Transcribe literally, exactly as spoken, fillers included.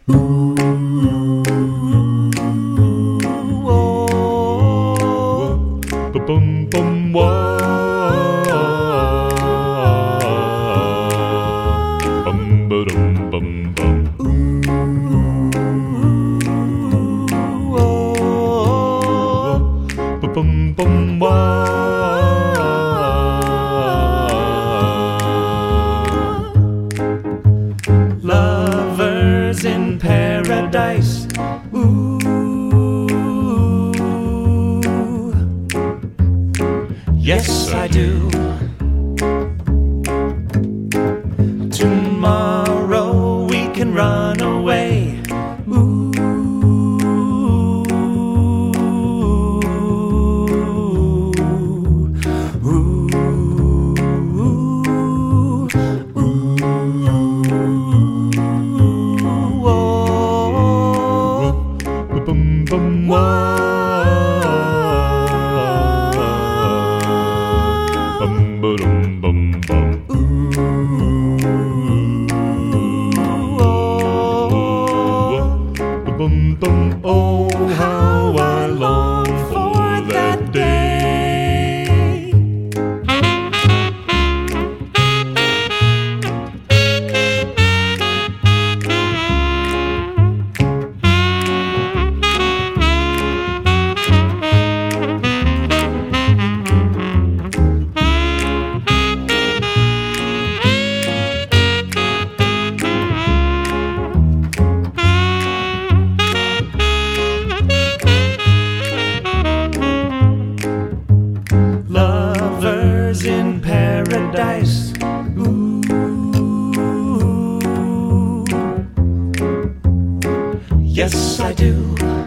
Bum bum wah, bum ba dum bum bum. Bum bum wah. Lovers in paradise. Ooh. Yes, I do. Tomorrow we can run away. Ooh. Ooh. Ooh. Whoa. Bum bum wah. Bum ba dum bum bum. Bum bum. Oh, how I long for that day. Lovers in paradise. Ooh. Yes, I do.